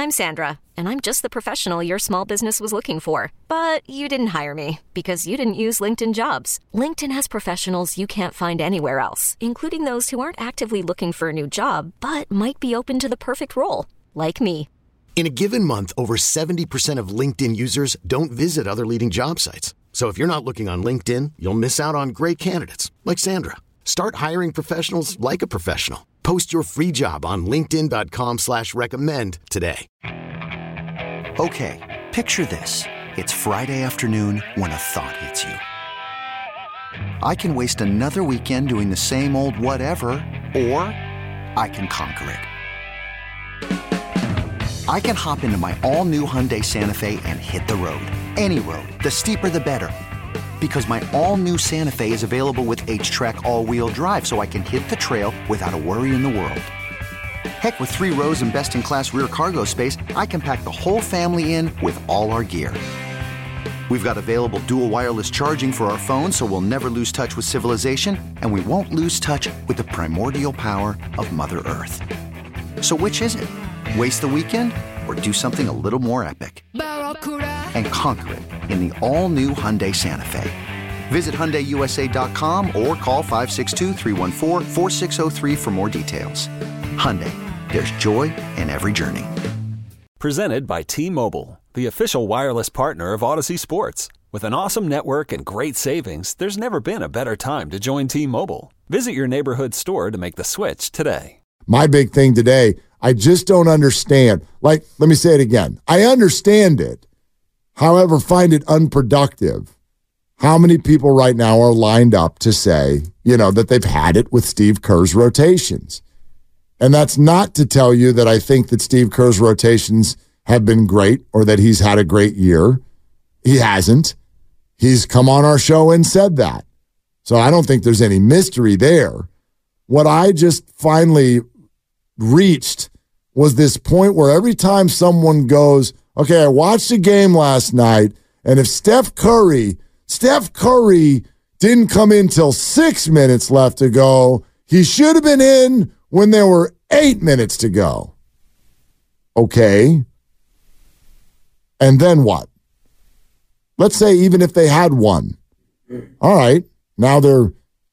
I'm Sandra, and I'm just the professional your small business was looking for. But you didn't hire me because you didn't use LinkedIn Jobs. LinkedIn has professionals you can't find anywhere else, including those who aren't actively looking for a new job, but might be open to the perfect role, like me. In a given month, over 70% of LinkedIn users don't visit other leading job sites. So if you're not looking on LinkedIn, you'll miss out on great candidates like Sandra. Start hiring professionals like a professional. Post your free job on linkedin.com/recommend today. Okay, picture this. It's Friday afternoon when a thought hits you. I can waste another weekend doing the same old whatever, or I can conquer it. I can hop into my all-new Hyundai Santa Fe and hit the road. Any road. The steeper, the better. Because my all-new Santa Fe is available with H-Track all-wheel drive, so I can hit the trail without a worry in the world. Heck, with 3 rows and best-in-class rear cargo space, I can pack the whole family in with all our gear. We've got available dual wireless charging for our phones, so we'll never lose touch with civilization, and we won't lose touch with the primordial power of Mother Earth. So which is it? Waste the weekend or do something a little more epic? And conquer it in the all-new Hyundai Santa Fe. Visit HyundaiUSA.com or call 562-314-4603 for more details. Hyundai, there's joy in every journey. Presented by T-Mobile, the official wireless partner of Odyssey Sports. With an awesome network and great savings, there's never been a better time to join T-Mobile. Visit your neighborhood store to make the switch today. My big thing today, I just don't understand. Like, let me say it again. I understand it. However, find it unproductive. How many people right now are lined up to say, that they've had it with Steve Kerr's rotations? And that's not to tell you that I think that Steve Kerr's rotations have been great or that he's had a great year. He hasn't. He's come on our show and said that. So I don't think there's any mystery there. What I just finally reached was this point where every time someone goes, okay, I watched a game last night, and if Steph Curry didn't come in till 6 minutes left to go, he should have been in when there were 8 minutes to go. Okay. And then what? Let's say even if they had won. All right. Now they're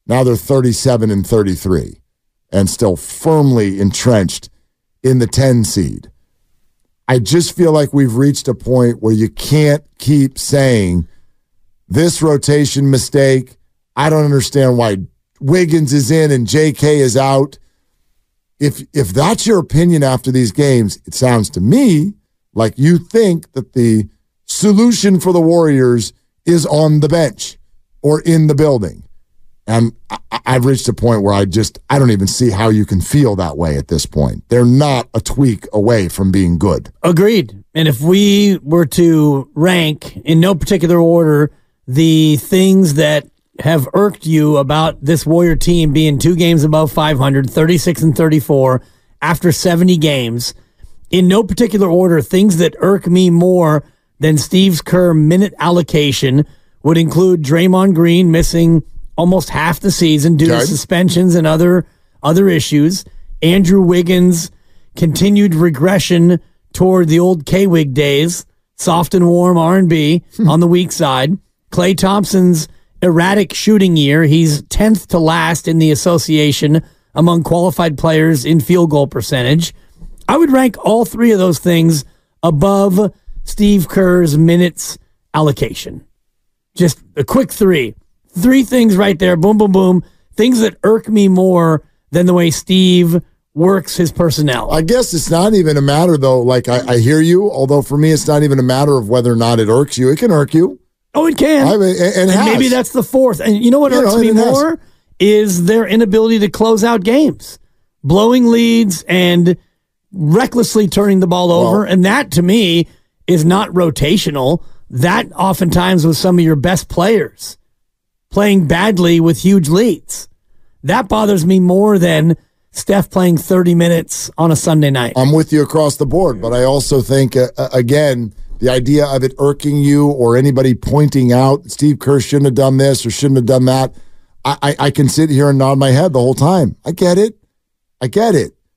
37 and 33 and still firmly entrenched in the 10 seed. I just feel like we've reached a point where you can't keep saying this rotation mistake. I don't understand why Wiggins is in and JK is out. If that's your opinion after these games, it sounds to me like you think that the solution for the Warriors is on the bench or in the building. And I've reached a point where I don't even see how you can feel that way at this point. They're not a tweak away from being good. Agreed. And if we were to rank in no particular order the things that have irked you about this Warrior team being 2 games above 500, 36 and 34 after 70 games, in no particular order, things that irk me more than Steve Kerr minute allocation would include Draymond Green missing almost half the season due to suspensions and other issues. Andrew Wiggins' continued regression toward the old K-Wig days, soft and warm R&B on the weak side. Klay Thompson's erratic shooting year. He's 10th to last in the association among qualified players in field goal percentage. I would rank all 3 of those things above Steve Kerr's minutes allocation. Just a quick 3. 3 things right there, boom, boom, boom, things that irk me more than the way Steve works his personnel. I guess it's not even a matter, though, like I hear you, although for me it's not even a matter of whether or not it irks you. It can irk you. Oh, it can. And maybe that's the 4th. And you know what irks me more? Is their inability to close out games. Blowing leads and recklessly turning the ball over. And that, to me, is not rotational. That oftentimes was some of your best players playing badly with huge leads. That bothers me more than Steph playing 30 minutes on a Sunday night. I'm with you across the board, but I also think, again, the idea of it irking you or anybody pointing out Steve Kerr shouldn't have done this or shouldn't have done that, I can sit here and nod my head the whole time. I get it.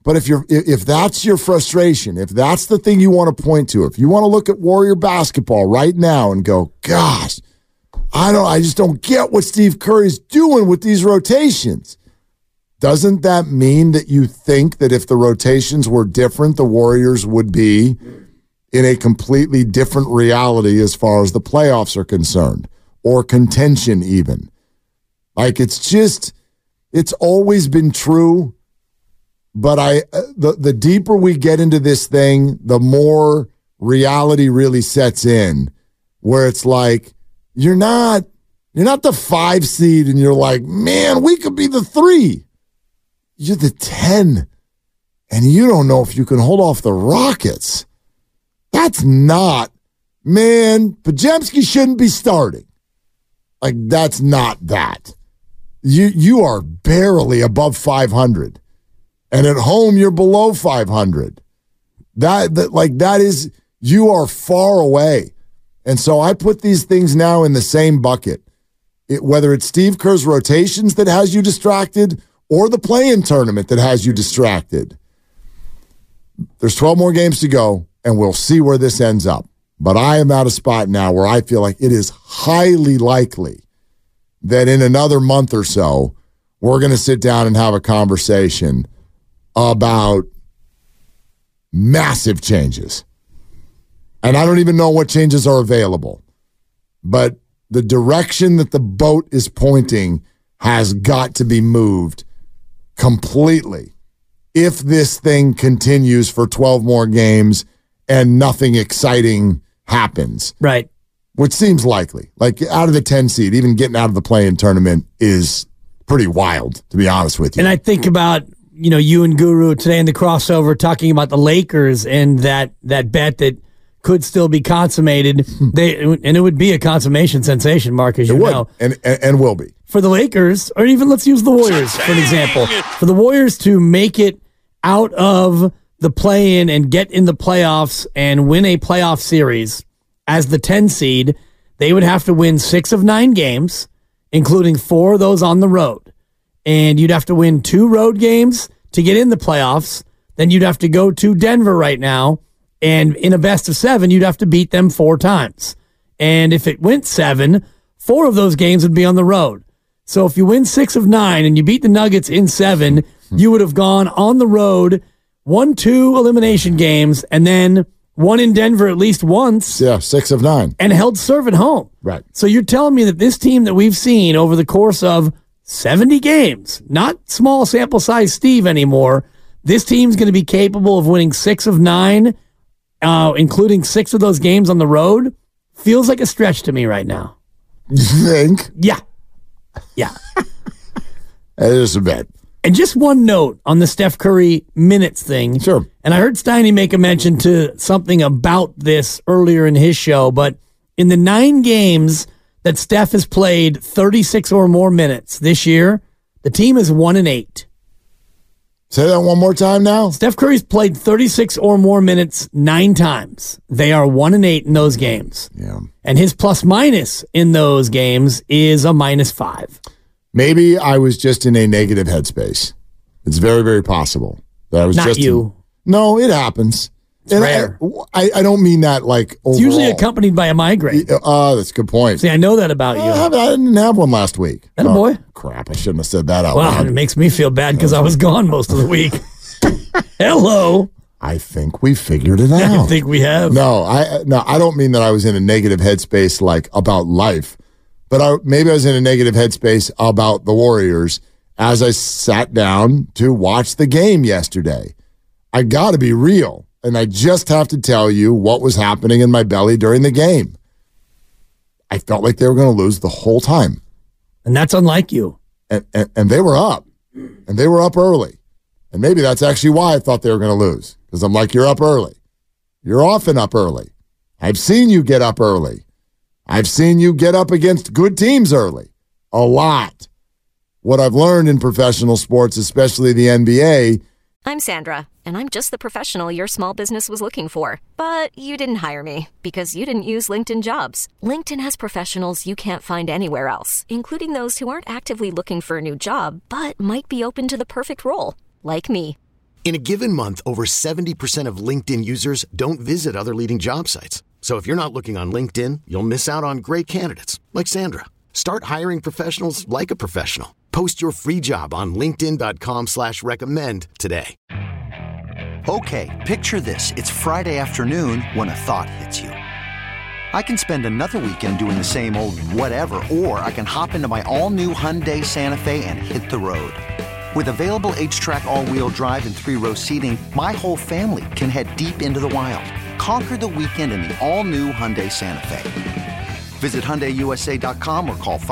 But if that's your frustration, if that's the thing you want to point to, if you want to look at Warrior basketball right now and go, gosh, I just don't get what Steve Curry's doing with these rotations. Doesn't that mean that you think that if the rotations were different, the Warriors would be in a completely different reality as far as the playoffs are concerned, or contention even? Like, it's always been true, but the deeper we get into this thing, the more reality really sets in, where it's like, you're not the 5 seed and you're like, man, we could be the 3. You're the 10, and you don't know if you can hold off the Rockets. That's not, man, Podziemski shouldn't be starting. Like, that's not that. You are barely above 500. And at home, you're below 500. That is, you are far away. And so I put these things now in the same bucket. Whether it's Steve Kerr's rotations that has you distracted or the play-in tournament that has you distracted. There's 12 more games to go, and we'll see where this ends up. But I am at a spot now where I feel like it is highly likely that in another month or so, we're going to sit down and have a conversation about massive changes. And I don't even know what changes are available. But the direction that the boat is pointing has got to be moved completely if this thing continues for 12 more games and nothing exciting happens. Right. Which seems likely. Like, out of the 10 seed, even getting out of the play-in tournament is pretty wild, to be honest with you. And I think about, you and Guru today in the crossover talking about the Lakers and that bet that could still be consummated. And it would be a consummation sensation, Mark, as you know. And will be. For the Lakers, or even let's use the Warriors for an example. For the Warriors to make it out of the play-in and get in the playoffs and win a playoff series as the 10 seed, they would have to win 6 of 9 games, including 4 of those on the road. And you'd have to win 2 road games to get in the playoffs. Then you'd have to go to Denver right now, and in a best of 7, you'd have to beat them 4 times. And if it went 7, 4 of those games would be on the road. So if you win 6 of 9 and you beat the Nuggets in 7, you would have gone on the road, won 2 elimination games, and then won in Denver at least once. Yeah, 6 of 9. And held serve at home. Right. So you're telling me that this team that we've seen over the course of 70 games, not small sample size Steve anymore, this team's going to be capable of winning 6 of 9, including 6 of those games on the road? Feels like a stretch to me right now. You think? Yeah. It is a bit. And just one note on the Steph Curry minutes thing. Sure. And I heard Steiny make a mention to something about this earlier in his show, but in the 9 games that Steph has played 36 or more minutes this year, the team is 1-8. Say that one more time now. Steph Curry's played 36 or more minutes 9 times. They are 1-8 in those games. Yeah. And his plus minus in those games is a -5. Maybe I was just in a negative headspace. It's very, very possible that I was Not just you. No, it happens. It's rare. I don't mean that like overall. It's usually accompanied by a migraine. That's a good point. See, I know that about you. I didn't have one last week. That a boy? Crap, I shouldn't have said that out Wow, loud. it makes me feel bad because I was gone most of the week. Hello. I think we figured it out. I think we have. No, I don't mean that I was in a negative headspace like about life, but maybe I was in a negative headspace about the Warriors as I sat down to watch the game yesterday. I got to be real, and I just have to tell you what was happening in my belly during the game. I felt like they were going to lose the whole time. And that's unlike you. And they were up, and they were up early. And maybe that's actually why I thought they were going to lose, because I'm like, you're up early. You're often up early. I've seen you get up early. I've seen you get up against good teams early. A lot. What I've learned in professional sports, especially the NBA. I'm Sandra, and I'm just the professional your small business was looking for. But you didn't hire me because you didn't use LinkedIn Jobs. LinkedIn has professionals you can't find anywhere else, including those who aren't actively looking for a new job, but might be open to the perfect role, like me. In a given month, over 70% of LinkedIn users don't visit other leading job sites. So if you're not looking on LinkedIn, you'll miss out on great candidates like Sandra. Start hiring professionals like a professional. Post your free job on linkedin.com/recommend today. Okay, picture this. It's Friday afternoon when a thought hits you. I can spend another weekend doing the same old whatever, or I can hop into my all-new Hyundai Santa Fe and hit the road. With available H-Track all-wheel drive and 3-row seating, my whole family can head deep into the wild. Conquer the weekend in the all-new Hyundai Santa Fe. Visit HyundaiUSA.com or call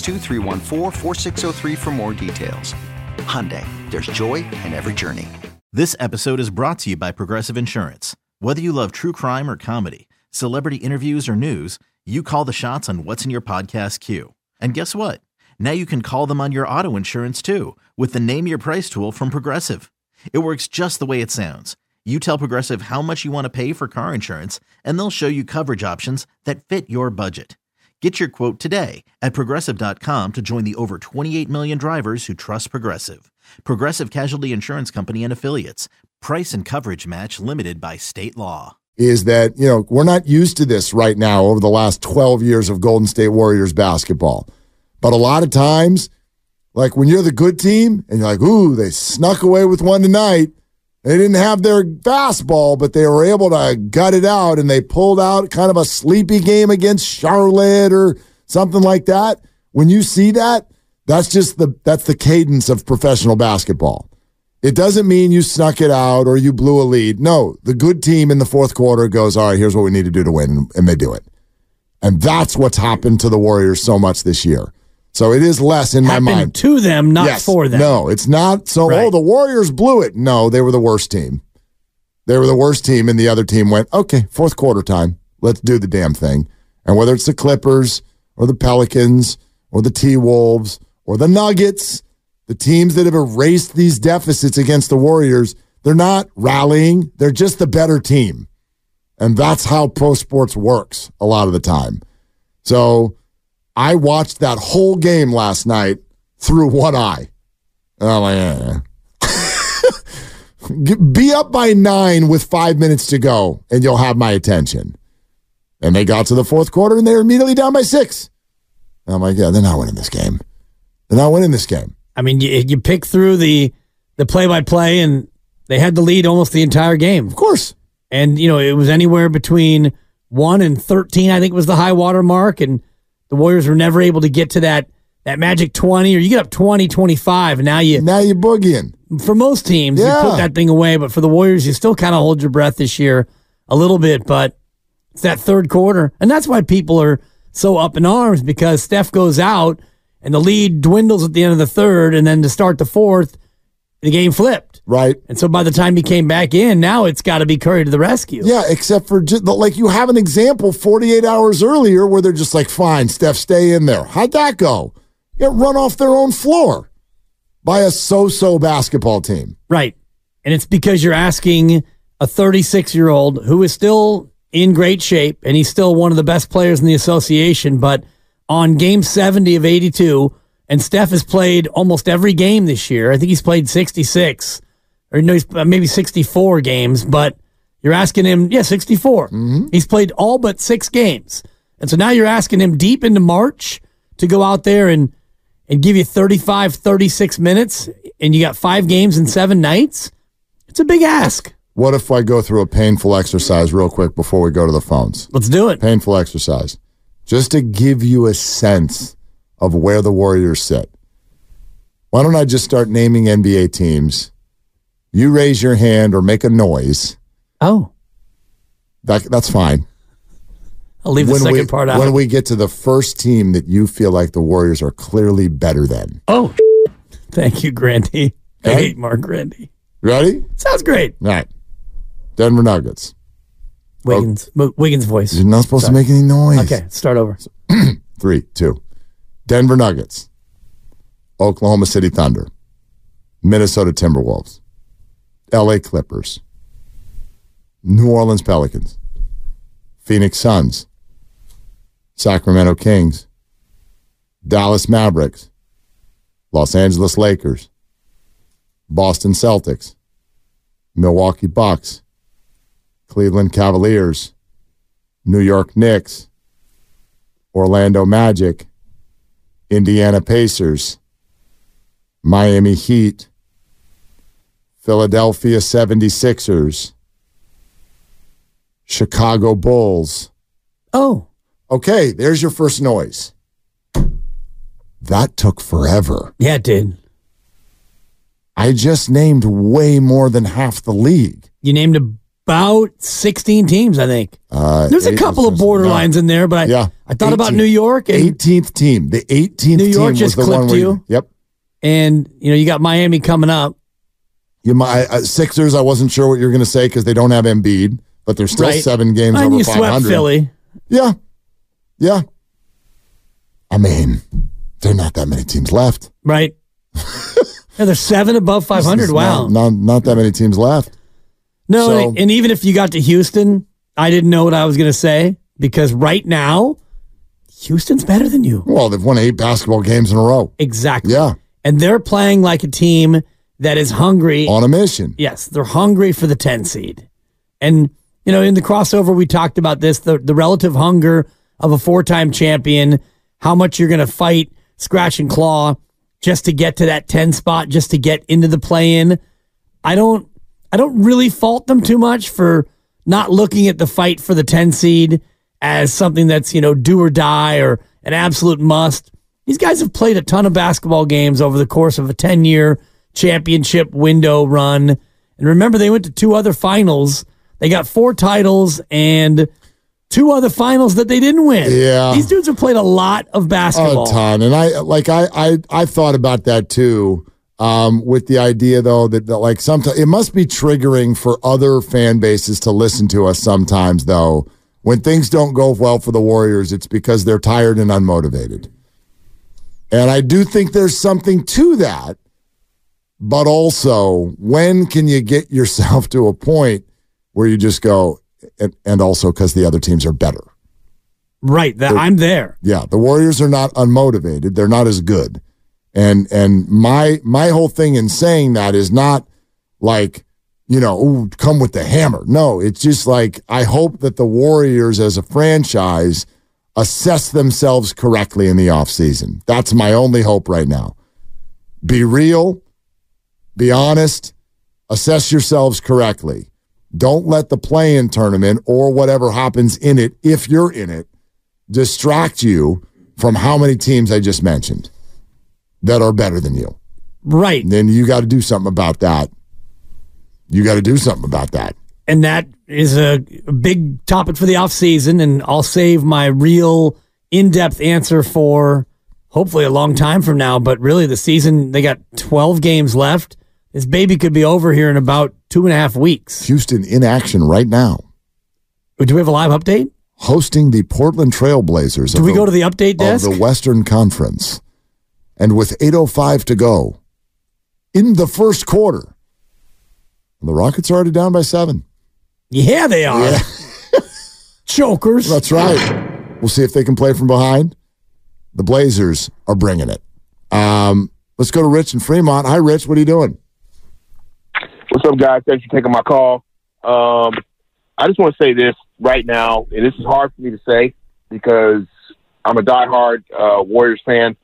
562-314-4603 for more details. Hyundai, there's joy in every journey. This episode is brought to you by Progressive Insurance. Whether you love true crime or comedy, celebrity interviews or news, you call the shots on what's in your podcast queue. And guess what? Now you can call them on your auto insurance too with the Name Your Price tool from Progressive. It works just the way it sounds. You tell Progressive how much you want to pay for car insurance, and they'll show you coverage options that fit your budget. Get your quote today at Progressive.com to join the over 28 million drivers who trust Progressive. Progressive Casualty Insurance Company and Affiliates. Price and coverage match limited by state law. Is that, we're not used to this right now over the last 12 years of Golden State Warriors basketball. But a lot of times, like when you're the good team and you're like, ooh, they snuck away with one tonight. They didn't have their fastball, but they were able to gut it out, and they pulled out kind of a sleepy game against Charlotte or something like that. When you see that, that's the cadence of professional basketball. It doesn't mean you snuck it out or you blew a lead. No, the good team in the fourth quarter goes, all right, here's what we need to do to win, and they do it. And that's what's happened to the Warriors so much this year. So it is less in my mind. To them, not for them. No, it's not. So, right. The Warriors blew it. No, they were the worst team. They were the worst team, and the other team went, okay, fourth quarter time. Let's do the damn thing. And whether it's the Clippers or the Pelicans or the T-Wolves or the Nuggets, the teams that have erased these deficits against the Warriors, they're not rallying. They're just the better team. And that's how pro sports works a lot of the time. So I watched that whole game last night through one eye. And I'm like, be up by 9 with 5 minutes to go, and you'll have my attention. And they got to the fourth quarter, and they were immediately down by 6. And I'm like, yeah, they're not winning this game. They're not winning this game. I mean, you pick through the play-by-play, and they had the lead almost the entire game. Of course. And, it was anywhere between 1 and 13, I think was the high water mark, and the Warriors were never able to get to that magic 20, or you get up 20, 25, and now you're boogieing. For most teams, you put that thing away, but for the Warriors, you still kind of hold your breath this year a little bit, but it's that third quarter, and that's why people are so up in arms, because Steph goes out, and the lead dwindles at the end of the third, and then to start the fourth, the game flipped. Right. And so by the time he came back in, now it's got to be Curry to the rescue. Yeah, except for, you have an example 48 hours earlier where they're just like, fine, Steph, stay in there. How'd that go? Get run off their own floor by a so-so basketball team. Right. And it's because you're asking a 36-year-old who is still in great shape, and he's still one of the best players in the association, but on game 70 of 82, and Steph has played almost every game this year. I think he's played 66, or no, he's maybe 64 games, but you're asking him, 64. Mm-hmm. He's played all but 6 games. And so now you're asking him deep into March to go out there and give you 35, 36 minutes, and you got 5 games in 7 nights? It's a big ask. What if I go through a painful exercise real quick before we go to the phones? Let's do it. Painful exercise. Just to give you a sense of where the Warriors sit. Why don't I just start naming NBA teams? You raise your hand or make a noise. Oh. That's fine. I'll leave the second part out. When we get to the first team that you feel like the Warriors are clearly better than. Oh, thank you, Grandy. Okay. I hate Mark Grandy. Ready? Sounds great. All right. Denver Nuggets. Wiggins voice. You're not supposed to make any noise. Okay, start over. 3, 2. Denver Nuggets. Oklahoma City Thunder. Minnesota Timberwolves. LA Clippers. New Orleans Pelicans. Phoenix Suns. Sacramento Kings. Dallas Mavericks. Los Angeles Lakers. Boston Celtics. Milwaukee Bucks, Cleveland Cavaliers, New York Knicks, Orlando Magic, Indiana Pacers, Miami Heat, Philadelphia 76ers, Chicago Bulls. Oh. Okay, there's your first noise. That took forever. Yeah, it did. I just named way more than half the league. You named about 16 teams, I think. There's a couple of borderlines in there, but I thought about New York. And 18th team. The 18th New York team just was the one clipped you. Yep. And, you got Miami coming up. Sixers, I wasn't sure what you were going to say because they don't have Embiid, but they're still 7 games and over you 500. Swept Philly. Yeah. I mean, there are not that many teams left. Right. Yeah, there's 7 above 500. Wow. Not that many teams left. No, So- and even if you got to Houston, I didn't know what I was going to say because right now, Houston's better than you. Well, they've won 8 basketball games in a row. Exactly. Yeah. And they're playing like a team that is hungry. On a mission. Yes, they're hungry for the 10 seed. And, in the crossover, we talked about this, the relative hunger of a 4-time champion, how much you're going to fight, scratch and claw, just to get to that 10 spot, just to get into the play-in. I don't really fault them too much for not looking at the fight for the 10 seed as something that's, do or die or an absolute must. These guys have played a ton of basketball games over the course of a 10-year championship window run. And remember, they went to 2 other finals. They got 4 titles and 2 other finals that they didn't win. Yeah. These dudes have played a lot of basketball. A ton. And I thought about that too, with the idea though that sometimes it must be triggering for other fan bases to listen to us sometimes though. When things don't go well for the Warriors, it's because they're tired and unmotivated. And I do think there's something to that. But also, when can you get yourself to a point where you just go, and also because the other teams are better? Right, I'm there. Yeah, the Warriors are not unmotivated. They're not as good. And my whole thing in saying that is not like, ooh, come with the hammer. No, it's just like I hope that the Warriors as a franchise assess themselves correctly in the offseason. That's my only hope right now. Be real. Be honest. Assess yourselves correctly. Don't let the play-in tournament or whatever happens in it, if you're in it, distract you from how many teams I just mentioned that are better than you. Right. And then you got to do something about that. And that is a big topic for the offseason, and I'll save my real in-depth answer for hopefully a long time from now. But really, the season, they got 12 games left. This baby could be over here in about 2.5 weeks. Houston in action right now. Do we have a live update? Hosting the Portland Trailblazers. Do we go to the update desk? Of the Western Conference. And with 8:05 to go in the first quarter, the Rockets are already down by 7. Yeah, they are. Yeah. Chokers. That's right. We'll see if they can play from behind. The Blazers are bringing it. Let's go to Rich in Fremont. Hi, Rich. What are you doing? What's up, guys? Thanks for taking my call. I just want to say this right now, and this is hard for me to say because I'm a diehard Warriors fan.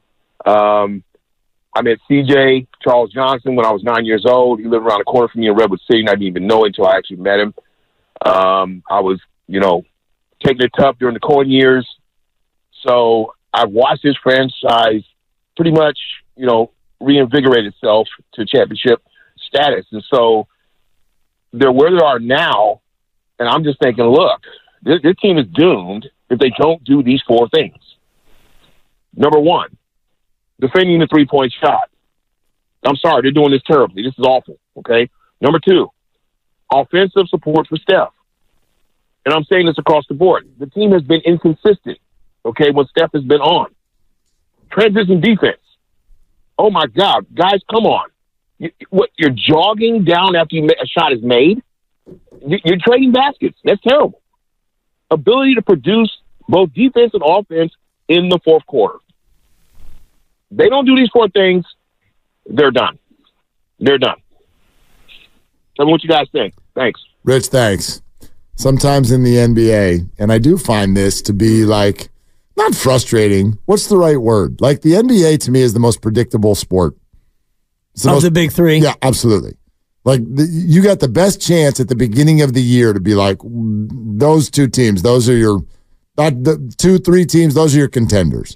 I met CJ Charles Johnson when I was 9 years old. He lived around the corner from me in Redwood City, and I didn't even know it until I actually met him. I was, taking it tough during the Cohen years. So I've watched this franchise pretty much, reinvigorate itself to championship status. And so they're where they are now. And I'm just thinking, look, this team is doomed if they don't do these 4 things. Number 1, defending the 3-point shot. I'm sorry, they're doing this terribly. This is awful, okay? Number 2, offensive support for Steph. And I'm saying this across the board. The team has been inconsistent, okay, when Steph has been on. Transition defense. Oh, my God. Guys, come on. You're jogging down after a shot is made? You're trading baskets. That's terrible. Ability to produce both defense and offense in the fourth quarter. They don't do these 4 things, they're done. They're done. Tell me what you guys think. Thanks. Rich, thanks. Sometimes in the NBA, and I do find this to be like, not frustrating. What's the right word? Like the NBA to me is the most predictable sport. Of the big three? Yeah, absolutely. Like you got the best chance at the beginning of the year to be like, those two teams, those are your, not the 2-3 teams, those are your contenders.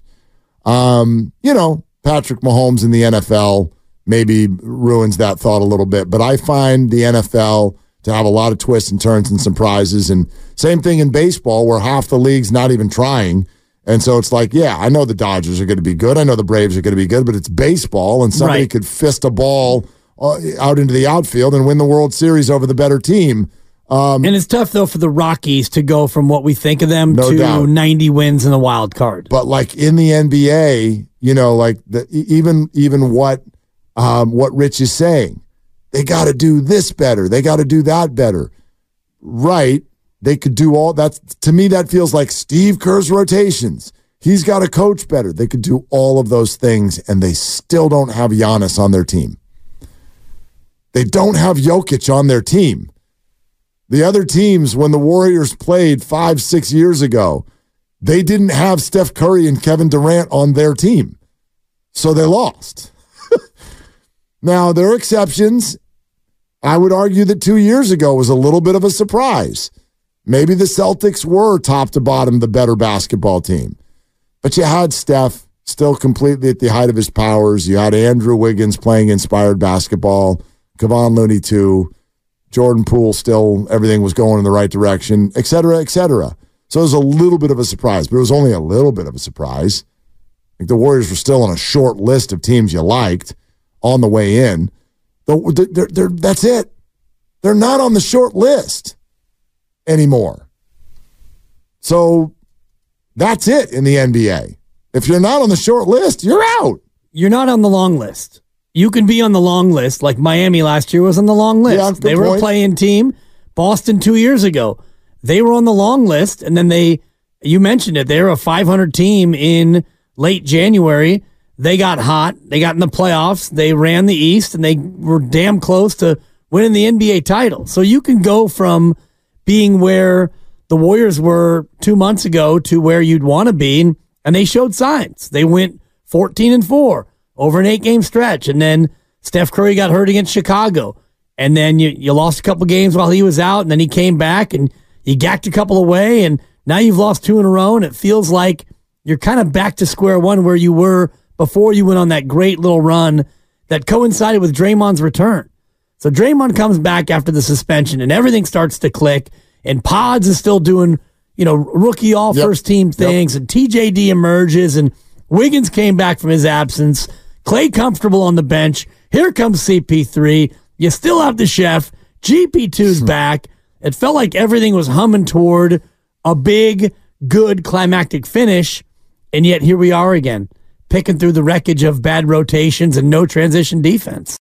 Patrick Mahomes in the NFL maybe ruins that thought a little bit, but I find the NFL to have a lot of twists and turns and surprises. And same thing in baseball where half the league's not even trying. And so it's like, yeah, I know the Dodgers are going to be good. I know the Braves are going to be good, but it's baseball and somebody could fist a ball out into the outfield and win the World Series over the better team. And it's tough, though, for the Rockies to go from what we think of them no to doubt. 90 wins in the wild card. But like in the NBA, even what Rich is saying, they got to do this better. They got to do that better. Right. They could do all that. To me, that feels like Steve Kerr's rotations. He's got to coach better. They could do all of those things, and they still don't have Giannis on their team. They don't have Jokic on their team. The other teams, when the Warriors played 5-6 years ago, they didn't have Steph Curry and Kevin Durant on their team. So they lost. Now, there are exceptions. I would argue that 2 years ago was a little bit of a surprise. Maybe the Celtics were top to bottom the better basketball team. But you had Steph still completely at the height of his powers. You had Andrew Wiggins playing inspired basketball. Kevon Looney too. Jordan Poole still, everything was going in the right direction, et cetera, et cetera. So it was a little bit of a surprise, but it was only a little bit of a surprise. Like the Warriors were still on a short list of teams you liked on the way in. That's it. They're not on the short list anymore. So that's it in the NBA. If you're not on the short list, you're out. You're not on the long list. You can be on the long list, like Miami last year was on the long list. Yeah, they were a play-in team. Boston 2 years ago, they were on the long list, and then you mentioned it, they were a 500 team in late January. They got hot. They got in the playoffs. They ran the East, and they were damn close to winning the NBA title. So you can go from being where the Warriors were 2 months ago to where you'd want to be, and they showed signs. They went 14-4 over an 8-game stretch, and then Steph Curry got hurt against Chicago, and then you lost a couple games while he was out, and then he came back, and you gacked a couple away, and now you've lost 2 in a row, and it feels like you're kind of back to square one where you were before you went on that great little run that coincided with Draymond's return. So Draymond comes back after the suspension, and everything starts to click, and Pods is still doing, rookie all-first team things, and TJD emerges, and Wiggins came back from his absence. Clay comfortable on the bench. Here comes CP3. You still have the chef. GP2's back. It felt like everything was humming toward a big, good climactic finish, and yet here we are again, picking through the wreckage of bad rotations and no transition defense.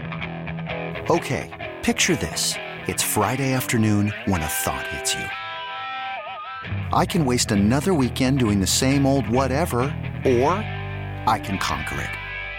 Okay, picture this. It's Friday afternoon when a thought hits you. I can waste another weekend doing the same old whatever, or I can conquer it.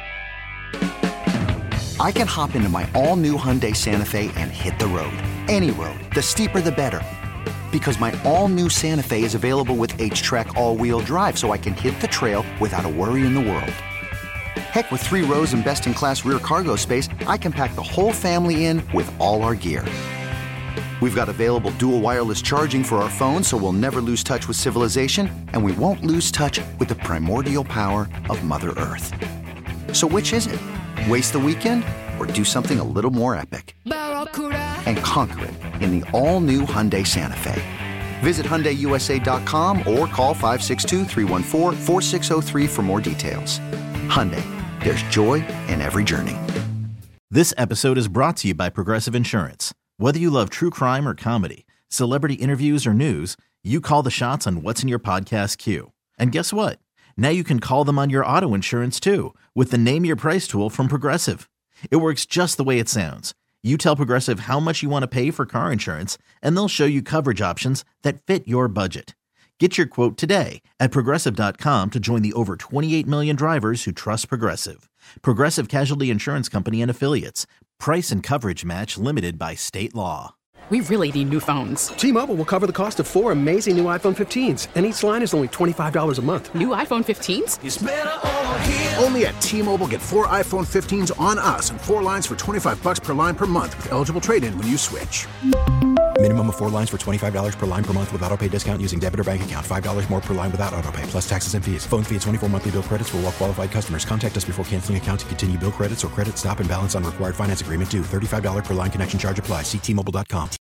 I can hop into my all-new Hyundai Santa Fe and hit the road. Any road. The steeper, the better. Because my all-new Santa Fe is available with H-Track all-wheel drive, so I can hit the trail without a worry in the world. Heck, with 3 rows and best-in-class rear cargo space, I can pack the whole family in with all our gear. We've got available dual wireless charging for our phones, so we'll never lose touch with civilization, and we won't lose touch with the primordial power of Mother Earth. So which is it? Waste the weekend or do something a little more epic? And conquer it in the all-new Hyundai Santa Fe. Visit HyundaiUSA.com or call 562-314-4603 for more details. Hyundai, there's joy in every journey. This episode is brought to you by Progressive Insurance. Whether you love true crime or comedy, celebrity interviews or news, you call the shots on what's in your podcast queue. And guess what? Now you can call them on your auto insurance too with the Name Your Price tool from Progressive. It works just the way it sounds. You tell Progressive how much you want to pay for car insurance, and they'll show you coverage options that fit your budget. Get your quote today at Progressive.com to join the over 28 million drivers who trust Progressive. Progressive Casualty Insurance Company and Affiliates. Price and coverage match limited by state law. We really need new phones. T-Mobile will cover the cost of 4 amazing new iPhone 15s, and each line is only $25 a month. New iPhone 15s? It's better over here. Only at T-Mobile, get 4 iPhone 15s on us and 4 lines for $25 per line per month with eligible trade-in when you switch. Minimum of 4 lines for $25 per line per month with autopay discount using debit or bank account. $5 more per line without autopay, plus taxes and fees. Phone fee at 24 monthly bill credits for well-qualified customers. Contact us before canceling account to continue bill credits or credit stop and balance on required finance agreement due. $35 per line connection charge applies. See T-Mobile.com.